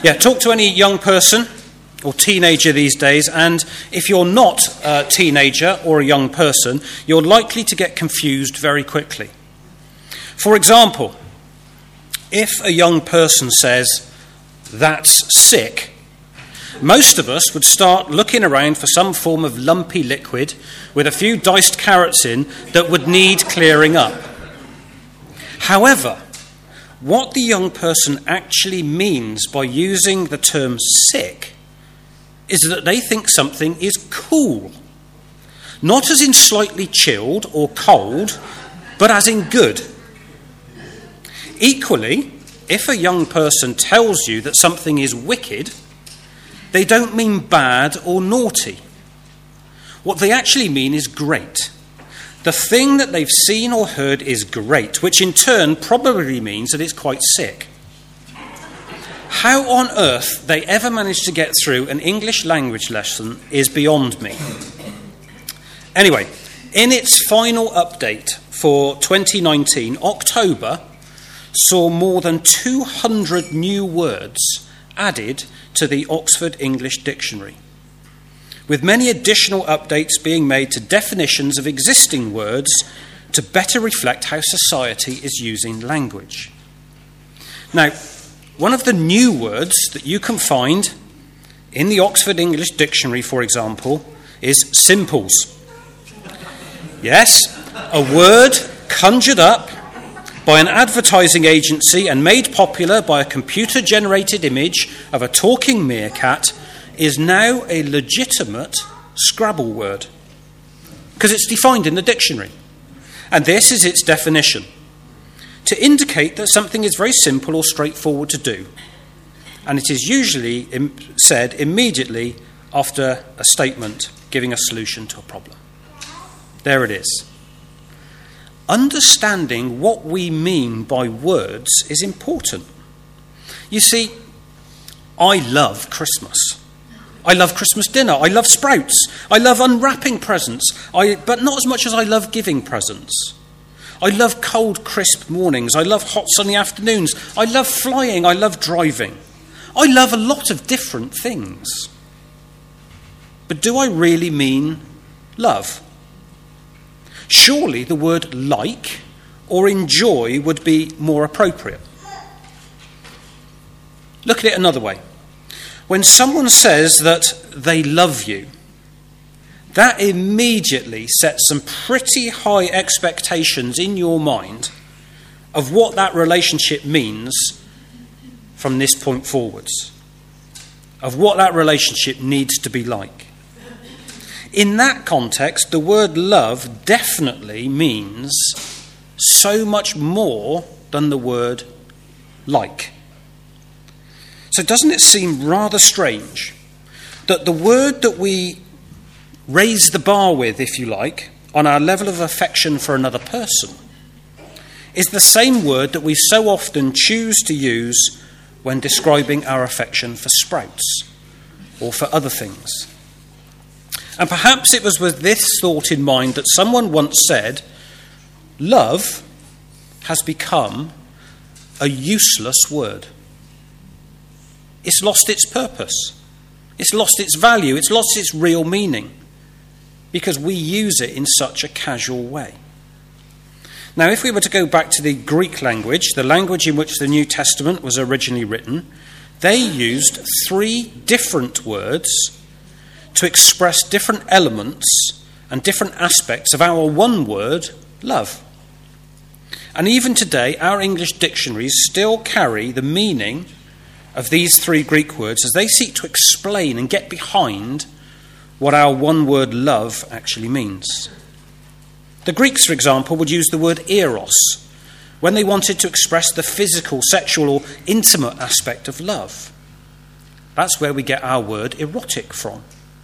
Yeah, talk to any young person or teenager these days, and if you're not a teenager or a young person, you're likely to get confused very quickly. For example, if a young person says, "That's sick," most of us would start looking around for some form of lumpy liquid with a few diced carrots in that would need clearing up. However, what the young person actually means by using the term sick is that they think something is cool. Not as in slightly chilled or cold, but as in good. Equally, if a young person tells you that something is wicked, they don't mean bad or naughty. What they actually mean is great. The thing that they've seen or heard is great, which in turn probably means that it's quite sick. How on earth they ever managed to get through an English language lesson is beyond me. Anyway, in its final update for 2019, October saw more than 200 new words added to the Oxford English Dictionary, with many additional updates being made to definitions of existing words to better reflect how society is using language. Now, one of the new words that you can find in the Oxford English Dictionary, for example, is simples. Yes, a word conjured up by an advertising agency and made popular by a computer-generated image of a talking meerkat is now a legitimate Scrabble word because it's defined in the dictionary. And this is its definition: to indicate that something is very simple or straightforward to do, and it is usually said immediately after a statement giving a solution to a problem. There it is. Understanding what we mean by words is important. You see, I love Christmas. I love Christmas dinner. I love sprouts. I love unwrapping presents, but not as much as I love giving presents. I love cold, crisp mornings. I love hot, sunny afternoons. I love flying. I love driving. I love a lot of different things. But do I really mean love? Surely the word like or enjoy would be more appropriate. Look at it another way. When someone says that they love you, that immediately sets some pretty high expectations in your mind of what that relationship means from this point forwards, of what that relationship needs to be like. In that context, the word love definitely means so much more than the word like. So doesn't it seem rather strange that the word that we raise the bar with, if you like, on our level of affection for another person is the same word that we so often choose to use when describing our affection for sprouts or for other things? And perhaps it was with this thought in mind that someone once said, love has become a useless word. It's lost its purpose. It's lost its value. It's lost its real meaning because we use it in such a casual way. Now, if we were to go back to the Greek language, the language in which the New Testament was originally written, they used 3 different words to express different elements and different aspects of our one word, love. And even today, our English dictionaries still carry the meaning of these 3 Greek words as they seek to explain and get behind what our one word love actually means. The Greeks, for example, would use the word eros when they wanted to express the physical, sexual, or intimate aspect of love. That's where we get our word erotic from.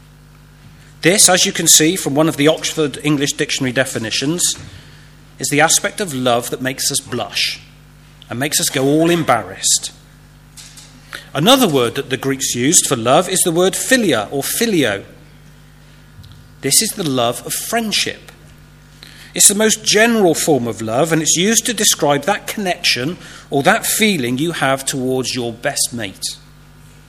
This, as you can see from one of the Oxford English Dictionary definitions, is the aspect of love that makes us blush and makes us go all embarrassed. Another word that the Greeks used for love is the word philia or filio. This is the love of friendship. It's the most general form of love, and it's used to describe that connection or that feeling you have towards your best mate.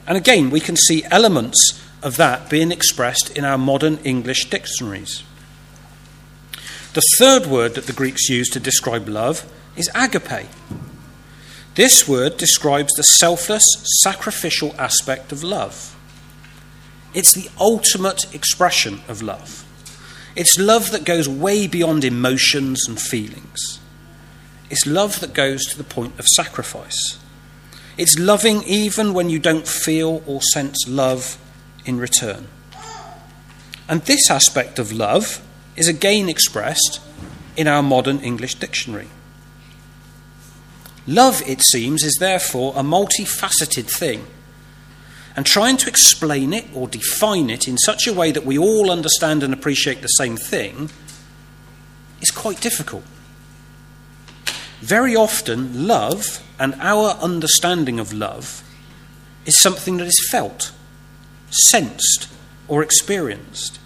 And again, we can see elements of that being expressed in our modern English dictionaries. The third word that the Greeks use to describe love is agape. This word describes the selfless, sacrificial aspect of love. It's the ultimate expression of love. It's love that goes way beyond emotions and feelings. It's love that goes to the point of sacrifice. It's loving even when you don't feel or sense love in return. And this aspect of love is again expressed in our modern English dictionary. Love, it seems, is therefore a multifaceted thing. And trying to explain it or define it in such a way that we all understand and appreciate the same thing is quite difficult. Very often, love and our understanding of love is something that is felt, sensed, or experienced.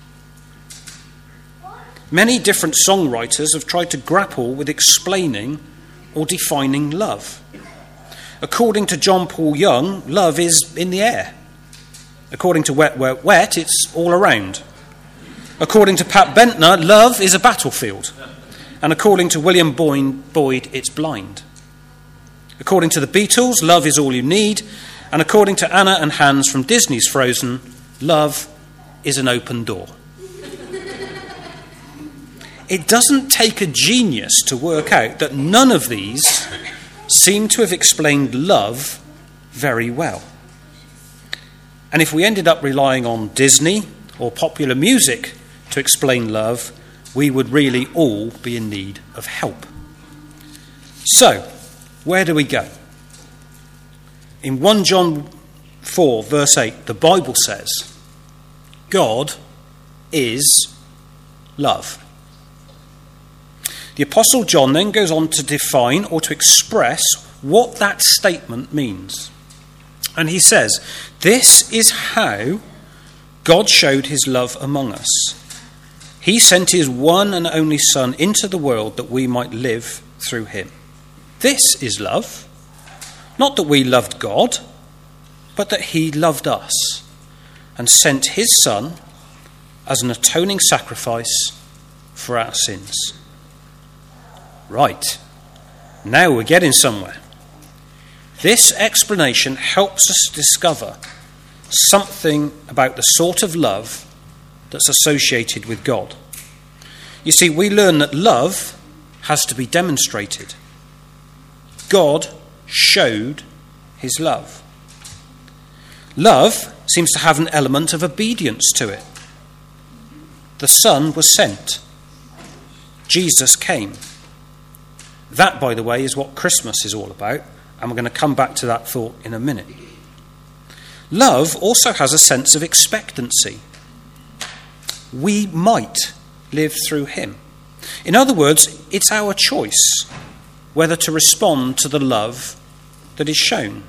Many different songwriters have tried to grapple with explaining or defining love. According to John Paul Young, love is in the air. According to Wet, Wet, Wet, it's all around. According to Pat Bentner, love is a battlefield. And according to William Boyd, it's blind. According to the Beatles, love is all you need. And according to Anna and Hans from Disney's Frozen, love is an open door. It doesn't take a genius to work out that none of these seem to have explained love very well. And if we ended up relying on Disney or popular music to explain love, we would really all be in need of help. So, where do we go? In 1 John 4, verse 8, the Bible says, God is love. The Apostle John then goes on to define or to express what that statement means. And he says, this is how God showed his love among us. He sent his one and only Son into the world that we might live through him. This is love. Not that we loved God, but that he loved us and sent his Son as an atoning sacrifice for our sins. Right, now we're getting somewhere. This explanation helps us discover something about the sort of love that's associated with God. You see, we learn that love has to be demonstrated. God showed his love. Love seems to have an element of obedience to it. The Son was sent. Jesus came. That, by the way, is what Christmas is all about, and we're going to come back to that thought in a minute. Love also has a sense of expectancy. We might live through him. In other words, it's our choice whether to respond to the love that is shown.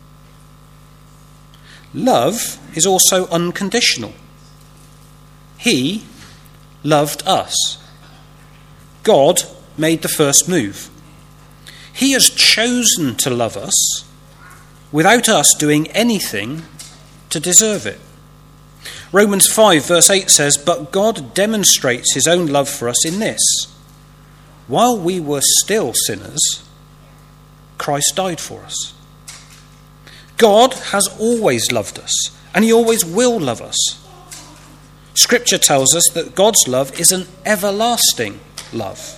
Love is also unconditional. He loved us. God made the first move. He has chosen to love us without us doing anything to deserve it. Romans 5 verse 8 says, but God demonstrates his own love for us in this. While we were still sinners, Christ died for us. God has always loved us, and he always will love us. Scripture tells us that God's love is an everlasting love.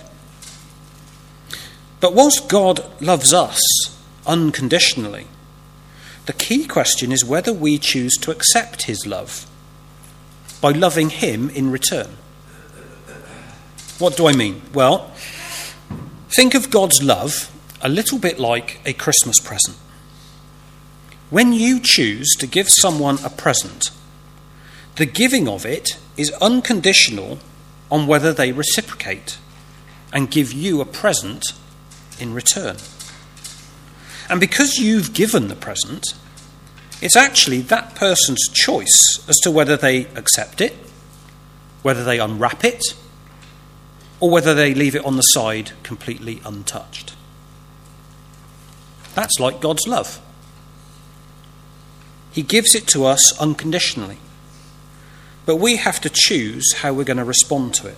But whilst God loves us unconditionally, the key question is whether we choose to accept his love by loving him in return. What do I mean? Well, think of God's love a little bit like a Christmas present. When you choose to give someone a present, the giving of it is unconditional on whether they reciprocate and give you a present in return. And because you've given the present, it's actually that person's choice as to whether they accept it, whether they unwrap it, or whether they leave it on the side completely untouched. That's like God's love. He gives it to us unconditionally. But we have to choose how we're going to respond to it.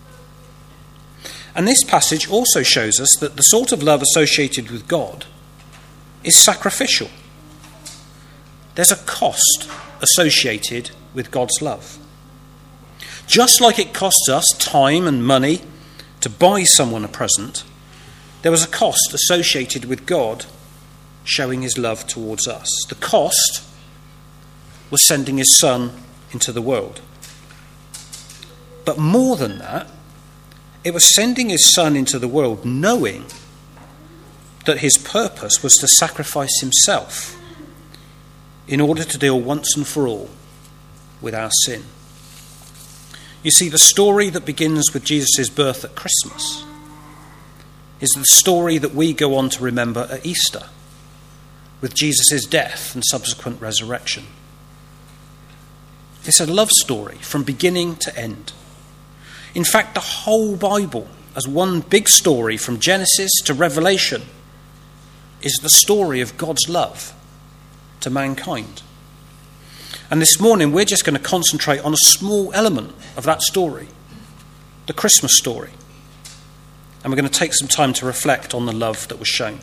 And this passage also shows us that the sort of love associated with God is sacrificial. There's a cost associated with God's love. Just like it costs us time and money to buy someone a present, there was a cost associated with God showing his love towards us. The cost was sending his Son into the world. But more than that, it was sending his Son into the world knowing that his purpose was to sacrifice himself in order to deal once and for all with our sin. You see, the story that begins with Jesus' birth at Christmas is the story that we go on to remember at Easter, with Jesus' death and subsequent resurrection. It's a love story from beginning to end. In fact, the whole Bible, as one big story from Genesis to Revelation, is the story of God's love to mankind. And this morning we're just going to concentrate on a small element of that story, the Christmas story. And we're going to take some time to reflect on the love that was shown.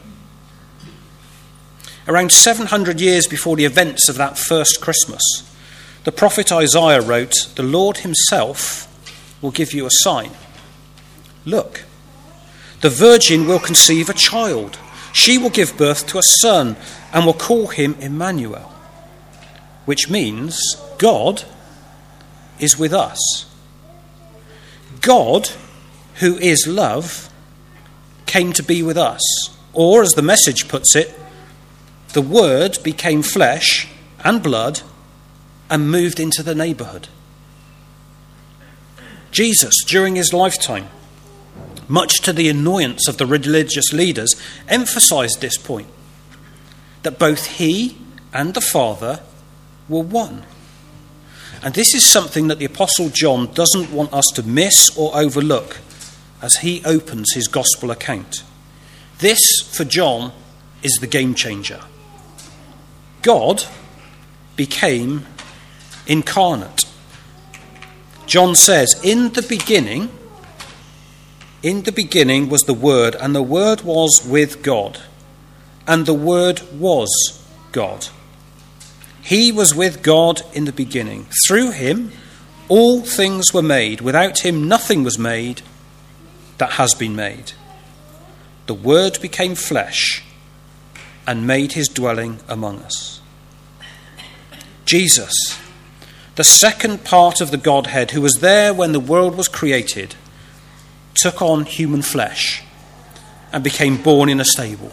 Around 700 years before the events of that first Christmas, the prophet Isaiah wrote, "The Lord himself will give you a sign. Look, the virgin will conceive a child. She will give birth to a son and will call him Emmanuel," which means God is with us. God, who is love, came to be with us. Or, as the Message puts it, the Word became flesh and blood and moved into the neighbourhood. Jesus, during his lifetime, much to the annoyance of the religious leaders, emphasised this point, that both he and the Father were one. And this is something that the Apostle John doesn't want us to miss or overlook as he opens his gospel account. This, for John, is the game changer. God became incarnate. John says, in the beginning was the Word, and the Word was with God, and the Word was God. He was with God in the beginning. Through him, all things were made. Without him, nothing was made that has been made. The Word became flesh and made his dwelling among us. Jesus, the second part of the Godhead, who was there when the world was created, took on human flesh and became born in a stable.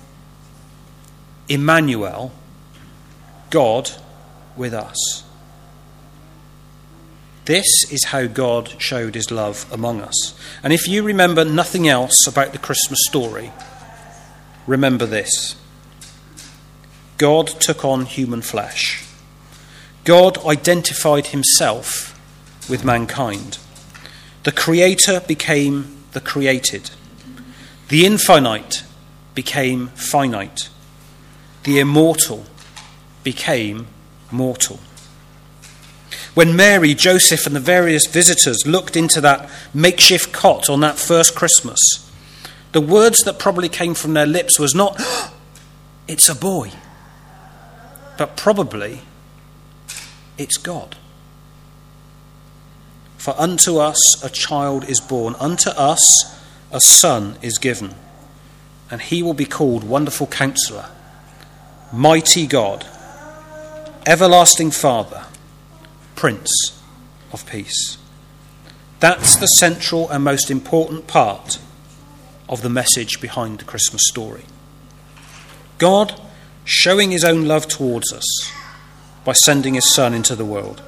Emmanuel, God with us. This is how God showed his love among us. And if you remember nothing else about the Christmas story, remember this. God took on human flesh. God identified himself with mankind. The Creator became the created. The infinite became finite. The immortal became mortal. When Mary, Joseph, and the various visitors looked into that makeshift cot on that first Christmas, the words that probably came from their lips was not, "It's a boy," but probably, "It's God. For unto us a child is born, unto us a son is given, and he will be called Wonderful Counselor, Mighty God, Everlasting Father, Prince of Peace." That's the central and most important part of the message behind the Christmas story. God showing his own love towards us by sending his Son into the world.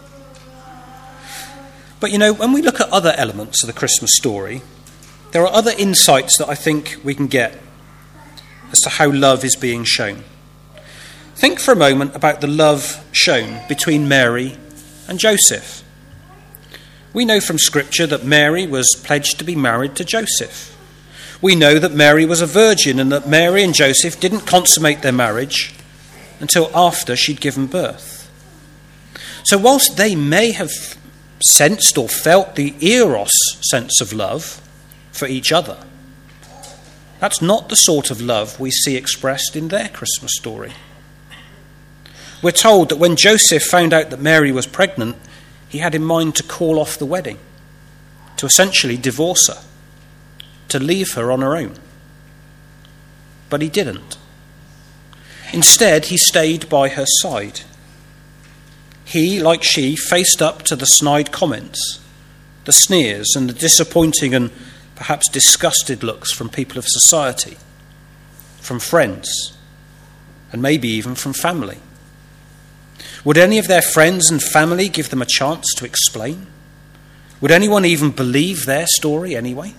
But when we look at other elements of the Christmas story, there are other insights that I think we can get as to how love is being shown. Think for a moment about the love shown between Mary and Joseph. We know from Scripture that Mary was pledged to be married to Joseph. We know that Mary was a virgin and that Mary and Joseph didn't consummate their marriage until after she'd given birth. So whilst they may have sensed or felt the eros sense of love for each other, that's not the sort of love we see expressed in their Christmas story. We're told that when Joseph found out that Mary was pregnant, he had in mind to call off the wedding, to essentially divorce her, to leave her on her own. But he didn't. Instead, he stayed by her side. He, like she, faced up to the snide comments, the sneers and the disappointing and perhaps disgusted looks from people of society, from friends, and maybe even from family. Would any of their friends and family give them a chance to explain? Would anyone even believe their story anyway?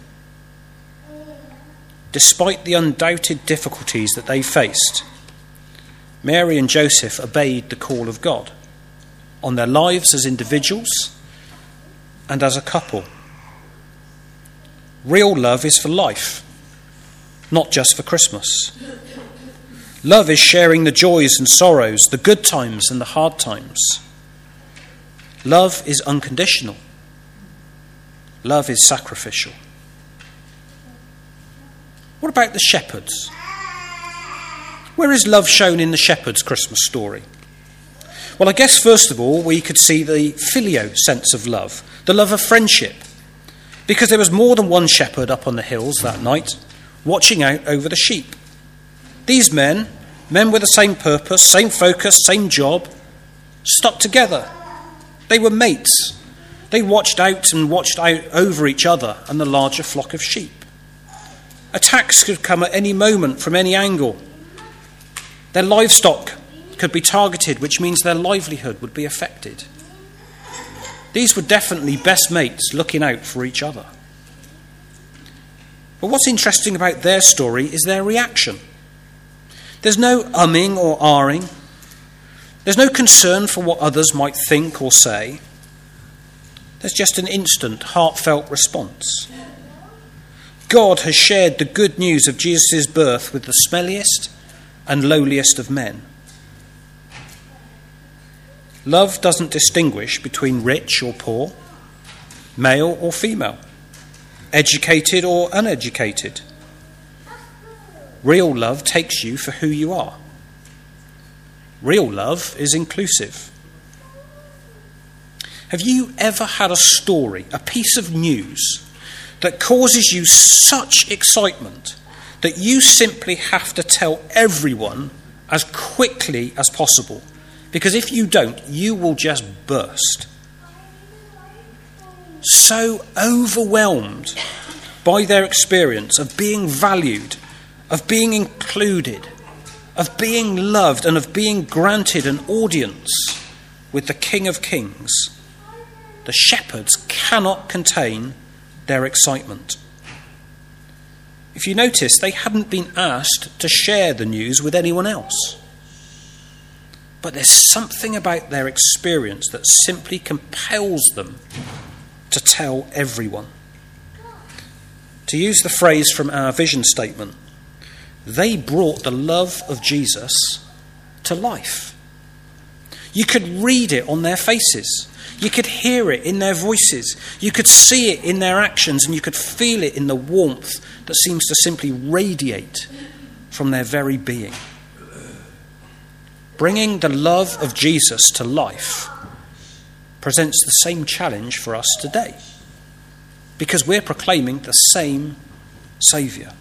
Despite the undoubted difficulties that they faced, Mary and Joseph obeyed the call of God on their lives as individuals and as a couple. Real love is for life, not just for Christmas. Love is sharing the joys and sorrows, the good times and the hard times. Love is unconditional. Love is sacrificial. What about the shepherds? Where is love shown in the shepherds' Christmas story? Well, I guess first of all we could see the filio sense of love, the love of friendship, because there was more than one shepherd up on the hills that night, watching out over the sheep. These men with the same purpose, same focus, same job, stuck together. They were mates. They watched out over each other and the larger flock of sheep. Attacks could come at any moment from any angle. Their livestock could be targeted, which means their livelihood would be affected. These were definitely best mates looking out for each other. But what's interesting about their story is their reaction. There's no umming or ahhing. There's no concern for what others might think or say. There's just an instant, heartfelt response. God has shared the good news of Jesus' birth with the smelliest and lowliest of men. Love doesn't distinguish between rich or poor, male or female, educated or uneducated. Real love takes you for who you are. Real love is inclusive. Have you ever had a story, a piece of news, that causes you such excitement that you simply have to tell everyone as quickly as possible? Because if you don't, you will just burst. So overwhelmed by their experience of being valued, of being included, of being loved, and of being granted an audience with the King of Kings, the shepherds cannot contain their excitement. If you notice, they hadn't been asked to share the news with anyone else. But there's something about their experience that simply compels them to tell everyone. To use the phrase from our vision statement, they brought the love of Jesus to life. You could read it on their faces. You could hear it in their voices. You could see it in their actions, and you could feel it in the warmth that seems to simply radiate from their very being. Bringing the love of Jesus to life presents the same challenge for us today, because we're proclaiming the same Saviour.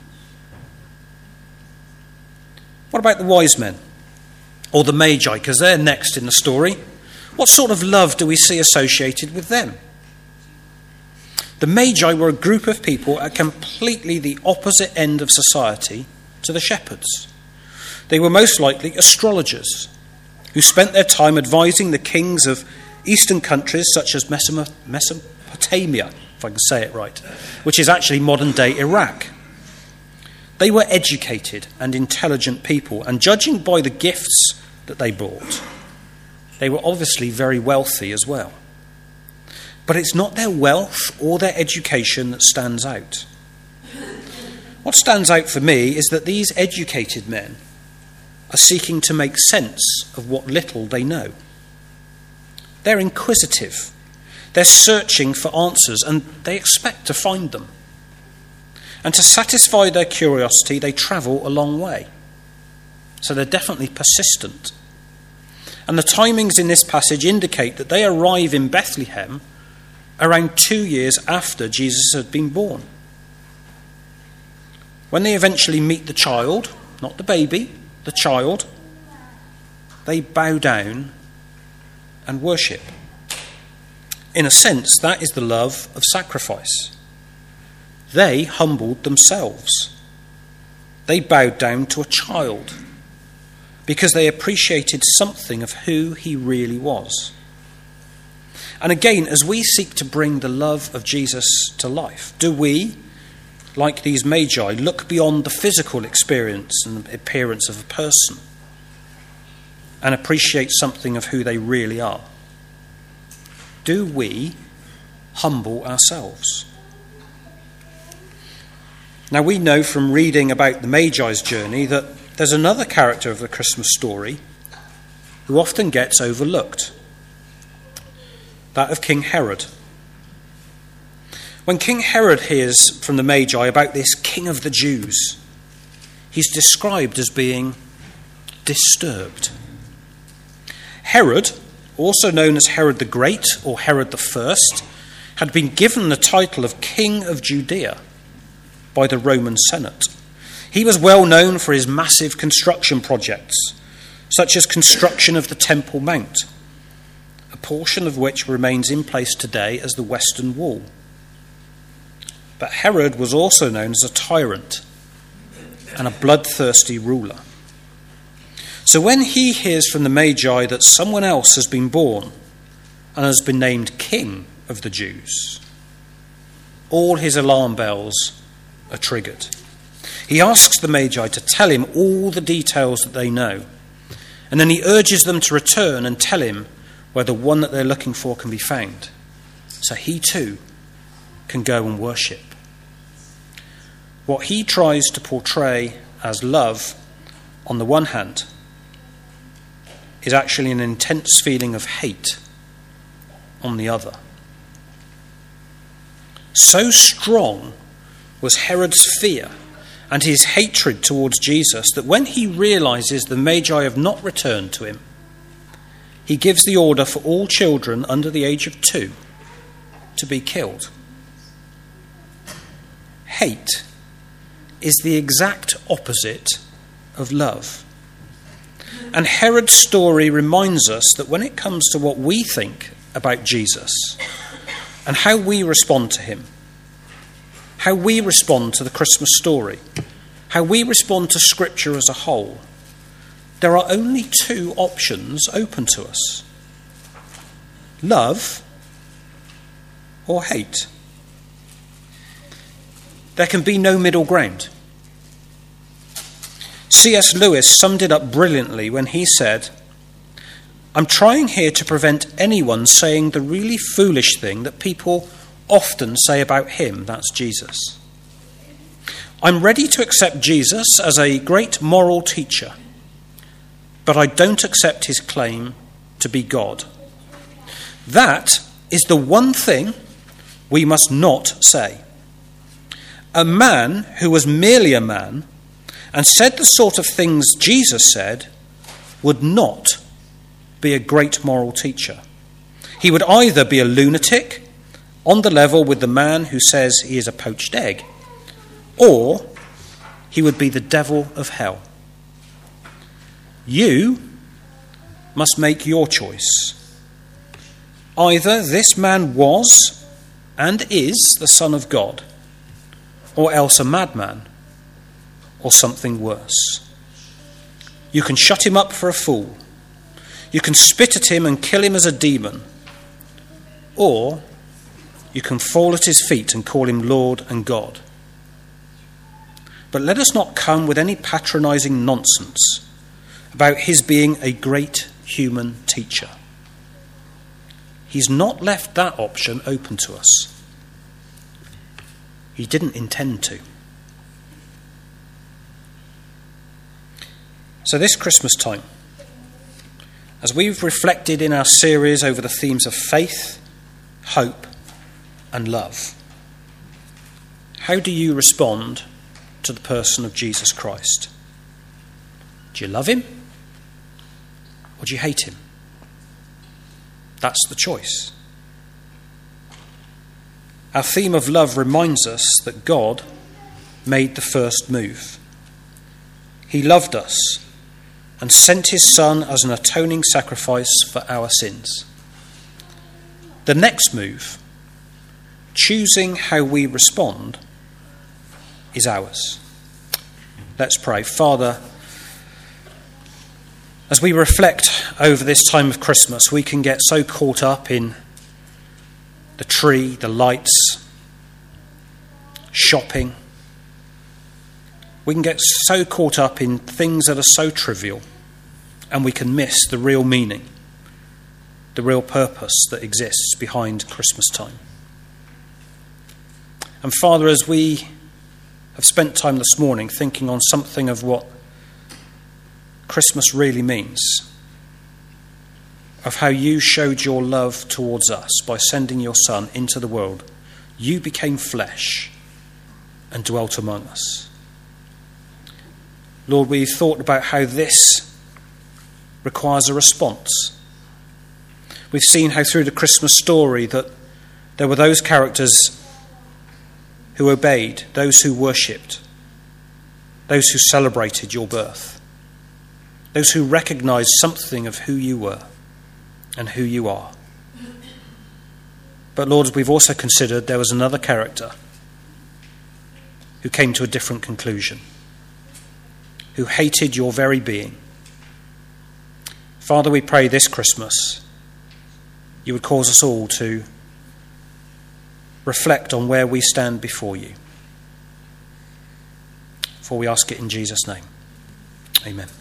What about the wise men, or the Magi, because they're next in the story? What sort of love do we see associated with them? The Magi were a group of people at completely the opposite end of society to the shepherds. They were most likely astrologers who spent their time advising the kings of eastern countries such as Mesopotamia, if I can say it right, which is actually modern-day Iraq. They were educated and intelligent people, and judging by the gifts that they brought, they were obviously very wealthy as well. But it's not their wealth or their education that stands out. What stands out for me is that these educated men are seeking to make sense of what little they know. They're inquisitive. They're searching for answers, and they expect to find them. And to satisfy their curiosity, they travel a long way. So they're definitely persistent. And the timings in this passage indicate that they arrive in Bethlehem around 2 years after Jesus had been born. When they eventually meet the child, not the baby, the child, they bow down and worship. In a sense, that is the love of sacrifice. They humbled themselves. They bowed down to a child because they appreciated something of who he really was. And again, as we seek to bring the love of Jesus to life, do we, like these magi, look beyond the physical experience and appearance of a person and appreciate something of who they really are? Do we humble ourselves? Now, we know from reading about the Magi's journey that there's another character of the Christmas story who often gets overlooked, that of King Herod. When King Herod hears from the Magi about this King of the Jews, he's described as being disturbed. Herod, also known as Herod the Great or Herod the First, had been given the title of King of Judea by the Roman Senate. He was well known for his massive construction projects, such as construction of the Temple Mount, a portion of which remains in place today as the Western Wall. But Herod was also known as a tyrant and a bloodthirsty ruler. So when he hears from the Magi that someone else has been born and has been named King of the Jews, all his alarm bells are triggered. He asks the Magi to tell him all the details that they know, and then he urges them to return and tell him where the one that they're looking for can be found, so he too can go and worship. What he tries to portray as love, on the one hand, is actually an intense feeling of hate on the other. So strong was Herod's fear and his hatred towards Jesus that when he realizes the Magi have not returned to him, he gives the order for all children under the age of 2 to be killed. Hate is the exact opposite of love. And Herod's story reminds us that when it comes to what we think about Jesus and how we respond to him, how we respond to the Christmas story, how we respond to Scripture as a whole, there are only 2 options open to us: love or hate. There can be no middle ground. C.S. Lewis summed it up brilliantly when he said, "I'm trying here to prevent anyone saying the really foolish thing that people often say about him," that's Jesus. "I'm ready to accept Jesus as a great moral teacher, but I don't accept his claim to be God. That is the one thing we must not say. A man who was merely a man and said the sort of things Jesus said would not be a great moral teacher. He would either be a lunatic on the level with the man who says he is a poached egg, or he would be the devil of hell. You must make your choice. Either this man was and is the Son of God, or else a madman, or something worse. You can shut him up for a fool. You can spit at him and kill him as a demon. Or you can fall at his feet and call him Lord and God. But let us not come with any patronizing nonsense about his being a great human teacher. He's not left that option open to us. He didn't intend to. So this Christmas time, as we've reflected in our series over the themes of faith, hope, and love, how do you respond to the person of Jesus Christ? Do you love him? Or do you hate him? That's the choice. Our theme of love reminds us that God made the first move. He loved us and sent his Son as an atoning sacrifice for our sins. The next move, choosing how we respond, is ours. Let's pray. Father, as we reflect over this time of Christmas, we can get so caught up in the tree, the lights, shopping. We can get so caught up in things that are so trivial, and we can miss the real meaning, the real purpose that exists behind Christmas time. And Father, as we have spent time this morning thinking on something of what Christmas really means, of how you showed your love towards us by sending your Son into the world, you became flesh and dwelt among us. Lord, we've thought about how this requires a response. We've seen how through the Christmas story that there were those characters who obeyed, those who worshipped, those who celebrated your birth, those who recognized something of who you were and who you are. But Lord, we've also considered there was another character who came to a different conclusion, who hated your very being. Father, we pray this Christmas you would cause us all to reflect on where we stand before you. For we ask it in Jesus' name. Amen.